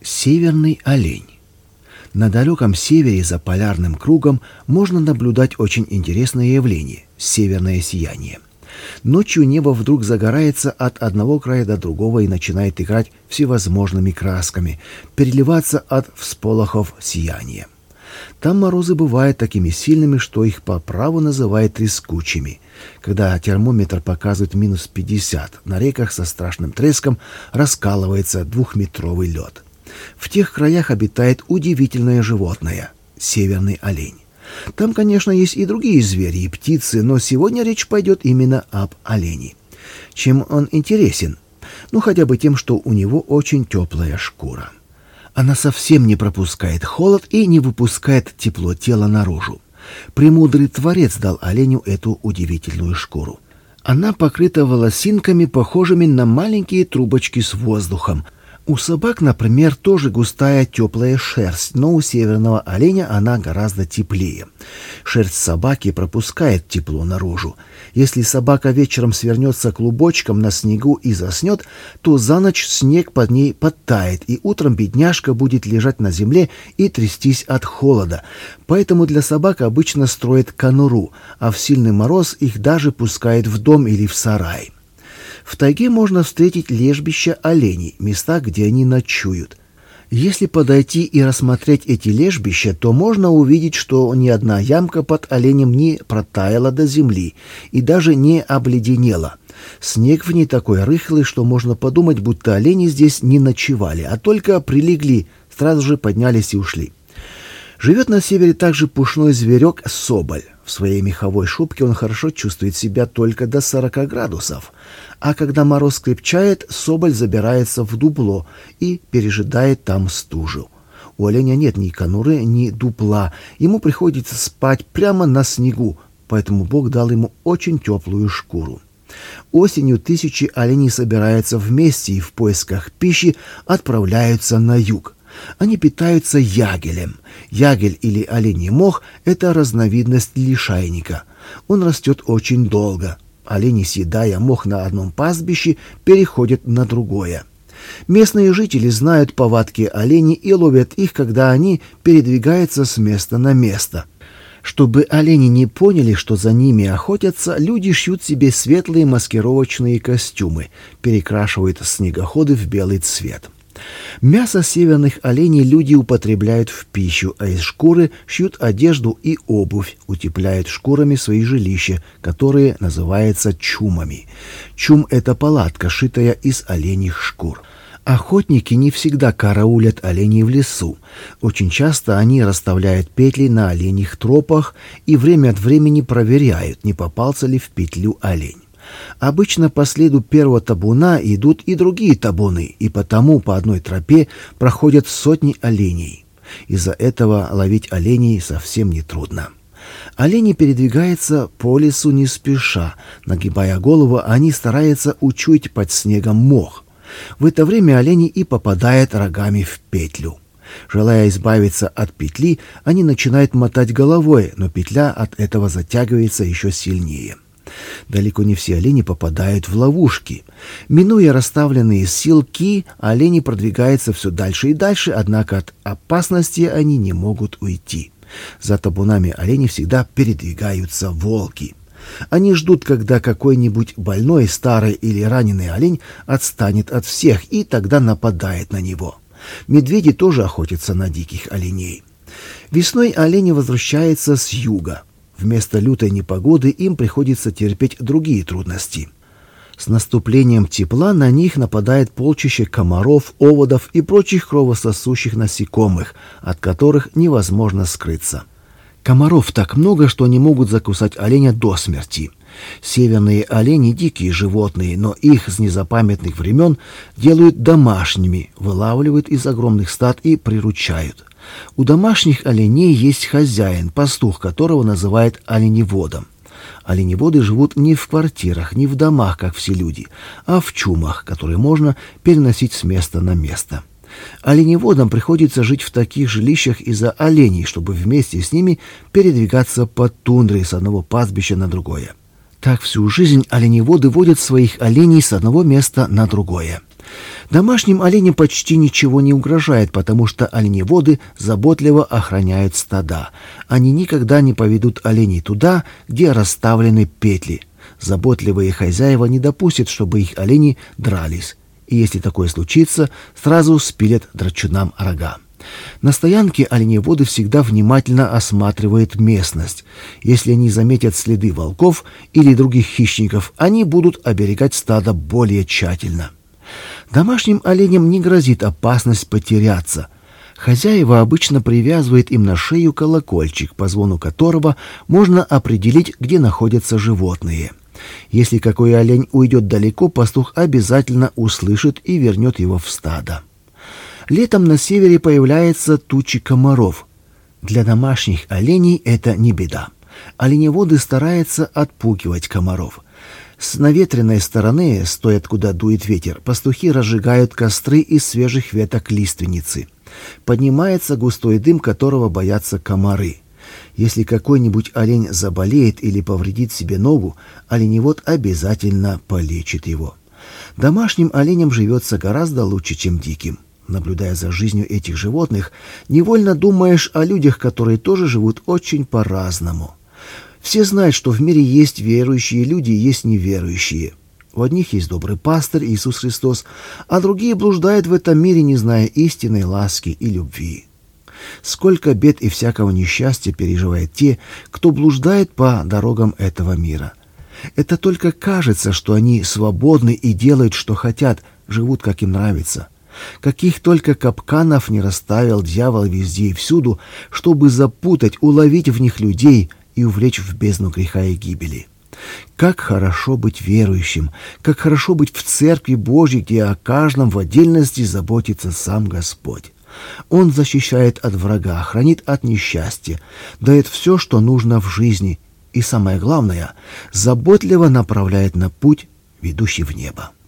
Северный олень. На далеком севере за полярным кругом можно наблюдать очень интересное явление – северное сияние. Ночью небо вдруг загорается от одного края до другого и начинает играть всевозможными красками, переливаться от всполохов сияния. Там морозы бывают такими сильными, что их по праву называют трескучими. Когда термометр показывает минус 50, на реках со страшным треском раскалывается двухметровый лед. В тех краях обитает удивительное животное – северный олень. Там, конечно, есть и другие звери и птицы, но сегодня речь пойдет именно об олене. Чем он интересен? Хотя бы тем, что у него очень теплая шкура. Она совсем не пропускает холод и не выпускает тепло тела наружу. Премудрый Творец дал оленю эту удивительную шкуру. Она покрыта волосинками, похожими на маленькие трубочки с воздухом. У собак, например, тоже густая теплая шерсть, но у северного оленя она гораздо теплее. Шерсть собаки пропускает тепло наружу. Если собака вечером свернется клубочком на снегу и заснет, то за ночь снег под ней подтает, и утром бедняжка будет лежать на земле и трястись от холода. Поэтому для собак обычно строят конуру, а в сильный мороз их даже пускают в дом или в сарай. В тайге можно встретить лежбища оленей, места, где они ночуют. Если подойти и рассмотреть эти лежбища, то можно увидеть, что ни одна ямка под оленем не протаяла до земли и даже не обледенела. Снег в ней такой рыхлый, что можно подумать, будто олени здесь не ночевали, а только прилегли, сразу же поднялись и ушли. Живет на севере также пушной зверек соболь. В своей меховой шубке он хорошо чувствует себя только до 40 градусов. А когда мороз крепчает, соболь забирается в дупло и пережидает там стужу. У оленя нет ни конуры, ни дупла. Ему приходится спать прямо на снегу, поэтому Бог дал ему очень теплую шкуру. Осенью тысячи оленей собираются вместе и в поисках пищи отправляются на юг. Они питаются ягелем. Ягель или оленей мох – это разновидность лишайника. Он растет очень долго. Олени, съедая мох на одном пастбище, переходят на другое. Местные жители знают повадки оленей и ловят их, когда они передвигаются с места на место. Чтобы олени не поняли, что за ними охотятся, люди шьют себе светлые маскировочные костюмы, перекрашивают снегоходы в белый цвет. Мясо северных оленей люди употребляют в пищу, а из шкуры шьют одежду и обувь, утепляют шкурами свои жилища, которые называются чумами. Чум – это палатка, шитая из оленьих шкур. Охотники не всегда караулят оленей в лесу. Очень часто они расставляют петли на оленьих тропах и время от времени проверяют, не попался ли в петлю олень. Обычно по следу первого табуна идут и другие табуны, и потому по одной тропе проходят сотни оленей. Из-за этого ловить оленей совсем не трудно. Олени передвигаются по лесу не спеша. Нагибая голову, они стараются учуять под снегом мох. В это время олени и попадают рогами в петлю. Желая избавиться от петли, они начинают мотать головой, но петля от этого затягивается еще сильнее. Далеко не все олени попадают в ловушки. Минуя расставленные силки, олени продвигаются все дальше и дальше, однако от опасности они не могут уйти. За табунами оленей всегда передвигаются волки. Они ждут, когда какой-нибудь больной, старый или раненый олень отстанет от всех и тогда нападает на него. Медведи тоже охотятся на диких оленей. Весной олени возвращаются с юга. Вместо лютой непогоды им приходится терпеть другие трудности. С наступлением тепла на них нападает полчище комаров, оводов и прочих кровососущих насекомых, от которых невозможно скрыться. Комаров так много, что они могут закусать оленя до смерти. Северные олени – дикие животные, но их с незапамятных времен делают домашними, вылавливают из огромных стад и приручают. У домашних оленей есть хозяин, пастух, которого называют оленеводом. Оленеводы живут не в квартирах, не в домах, как все люди, а в чумах, которые можно переносить с места на место. Оленеводам приходится жить в таких жилищах из-за оленей, чтобы вместе с ними передвигаться по тундре с одного пастбища на другое. Так всю жизнь оленеводы водят своих оленей с одного места на другое. Домашним оленям почти ничего не угрожает, потому что оленеводы заботливо охраняют стада. Они никогда не поведут оленей туда, где расставлены петли. Заботливые хозяева не допустят, чтобы их олени дрались. И если такое случится, сразу спилят драчунам рога. На стоянке оленеводы всегда внимательно осматривают местность. Если они заметят следы волков или других хищников, они будут оберегать стадо более тщательно. Домашним оленям не грозит опасность потеряться. Хозяева обычно привязывают им на шею колокольчик, по звону которого можно определить, где находятся животные. Если какой олень уйдет далеко, пастух обязательно услышит и вернет его в стадо. Летом на севере появляются тучи комаров. Для домашних оленей это не беда. Оленеводы стараются отпугивать комаров. С наветренной стороны, стоя куда дует ветер, пастухи разжигают костры из свежих веток лиственницы. Поднимается густой дым, которого боятся комары. Если какой-нибудь олень заболеет или повредит себе ногу, оленевод обязательно полечит его. Домашним оленям живется гораздо лучше, чем диким. Наблюдая за жизнью этих животных, невольно думаешь о людях, которые тоже живут очень по-разному. Все знают, что в мире есть верующие люди и есть неверующие. У одних есть добрый пастырь Иисус Христос, а другие блуждают в этом мире, не зная истинной ласки и любви. Сколько бед и всякого несчастья переживают те, кто блуждает по дорогам этого мира. Это только кажется, что они свободны и делают, что хотят, живут, как им нравится. Каких только капканов не расставил дьявол везде и всюду, чтобы запутать, уловить в них людей и увлечь в бездну греха и гибели. Как хорошо быть верующим, как хорошо быть в Церкви Божьей, где о каждом в отдельности заботится сам Господь. Он защищает от врага, хранит от несчастья, дает все, что нужно в жизни, и самое главное, заботливо направляет на путь, ведущий в небо.